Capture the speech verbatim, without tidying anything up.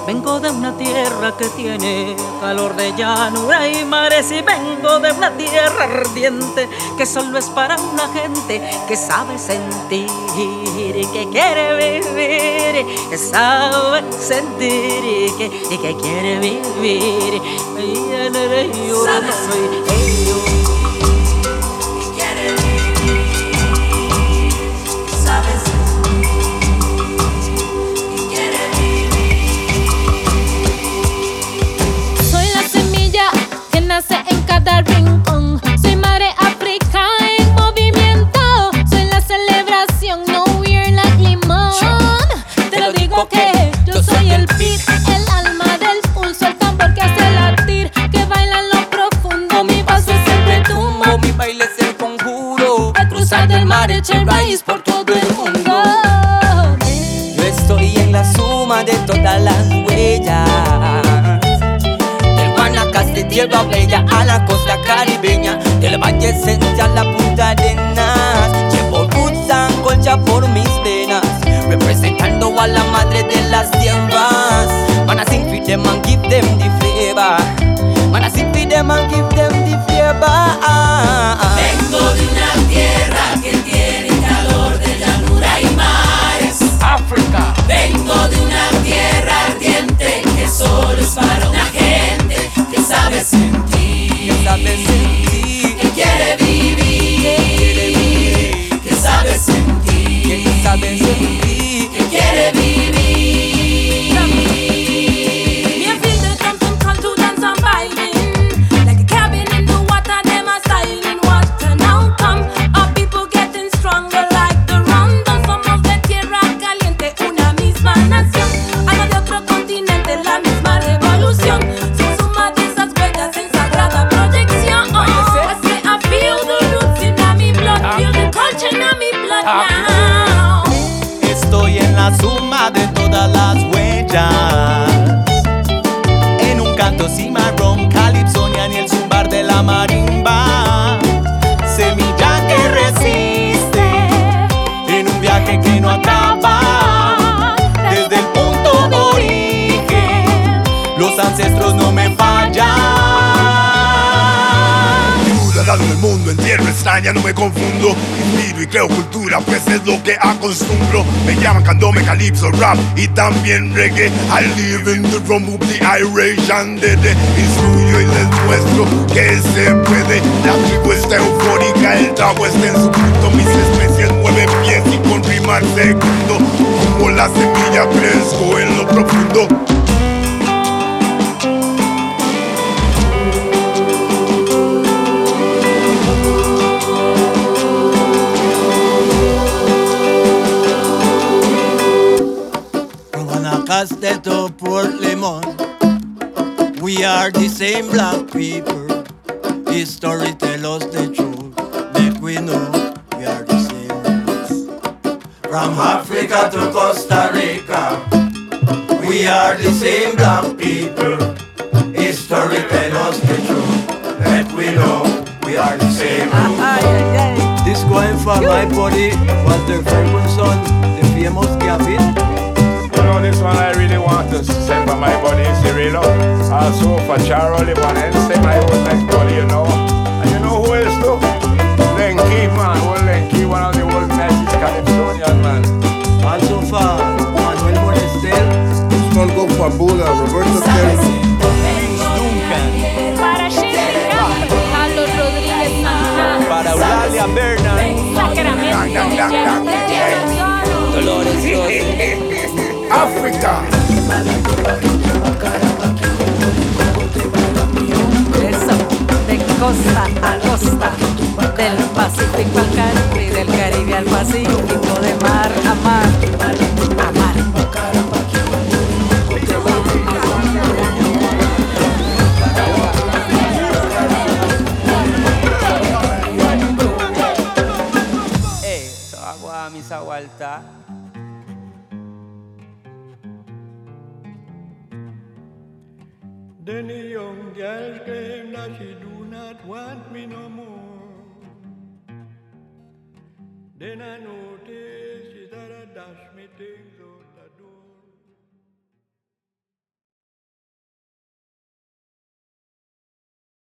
Vengo de una tierra que tiene calor de llanura y mares, y vengo de una tierra ardiente que solo es para una gente que sabe sentir y que quiere vivir, que sabe sentir y que, y que quiere vivir. Sabe soy nace en cada rincón. Soy madre África en movimiento. Soy la celebración, no weird like limón. Te lo digo que yo soy el beat, el alma del pulso, el tambor que hace latir, que baila en lo profundo. Mi paso es el retumbo, mi baile es el conjuro. Al cruzar del mar eché raíz por todo el mundo. Yo estoy en la suma de todas las huellas, de tierra bella a la costa caribeña, del valle central a la Punta Arenas. Llevo roots and colcha por mis venas, representando a la madre de las tierras. Man, I sing for them and give them the flavor. Man, I sing for them and give them the flavor. Vengo de una tierra que tiene calor de llanura y mares, África. Vengo de una tierra ardiente que solo es para una gente que sabe sentir, que sabe sentir, que quiere vivir, que sabe sentir, que sabe sentir, que quiere vivir. Me feel the come to come to dance and vibing, like a cabin in the water, them a styling. What an outcome, our people getting stronger like the rondo. Somos de tierra caliente, una misma nación, alma de otro continente, la misma revolución. Estoy en la suma de todas las huellas, en un canto cimarrón, calipsonia y el zumbar de la marimba. Semilla que resiste en un viaje que no acaba. Desde el punto origen, los ancestros no me fallan. Ciudadano del mundo en tierra extraña, no me confundo. Inspiro y creo cultura, pues es lo que acostumbro. Me llaman candombe, calypso, rap y también reggae. I live in the drum of the Irish and dede. Instruyo y les muestro que se puede. La tribu está eufórica, el trago está en su punto. Mis especies mueven pies y con rimar segundo. Como la semilla crezco en lo profundo. Casteto, Port Limon, we are the same black people. History tell us the truth, make we know we are the same roots. From Africa to Costa Rica, we are the same black people. History tell us the truth, make we know we are the same roots. This going for my buddy, Walter Ferguson, the famous Gavin. You know, this one I really want to send for my buddy Cirilo. Also for Charlie Van Ensen, my old next buddy, you know. And you know who else too? Lenky, man. Old Lenky, one of the old nicest Calypsonian, man. Also for Manuel Monestel. This one go for Buda, Roberto Terry. Duncan. Para Shirley, Carlos Rodríguez Santana, Para Eulalia Bernal. Sacramento, Dolores Rossi. África. Eso, de costa a costa, del Pacífico al Caribe, del Caribe al Pacífico, de mar a mar, a mar. Hey, so agua misa vuelta. Then a young girl claimed that she do not want me no more. Then I noticed she started dash me things out.